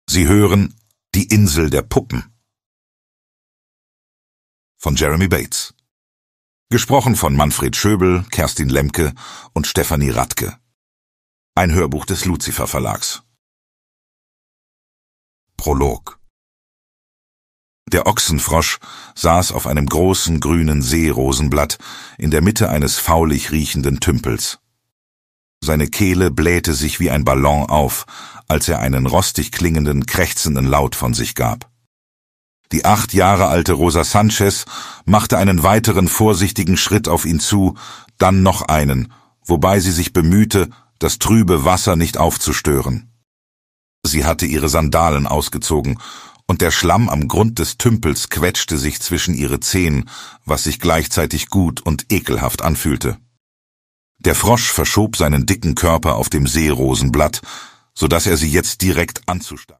Sie hören Die Insel der Puppen von Jeremy Bates. Gesprochen von Manfred Schöbel, Kerstin Lemke und Stefanie Radke. Ein Hörbuch des Lucifer Verlags. Prolog. Der Ochsenfrosch saß auf einem großen grünen Seerosenblatt in der Mitte eines faulig riechenden Tümpels. Seine Kehle blähte sich wie ein Ballon auf, als er einen rostig klingenden, krächzenden Laut von sich gab. Die 8 Jahre alte Rosa Sanchez machte einen weiteren vorsichtigen Schritt auf ihn zu, dann noch einen, wobei sie sich bemühte, das trübe Wasser nicht aufzustören. Sie hatte ihre Sandalen ausgezogen, und der Schlamm am Grund des Tümpels quetschte sich zwischen ihre Zehen, was sich gleichzeitig gut und ekelhaft anfühlte. Der Frosch verschob seinen dicken Körper auf dem Seerosenblatt, so dass er sie jetzt direkt anzustarren.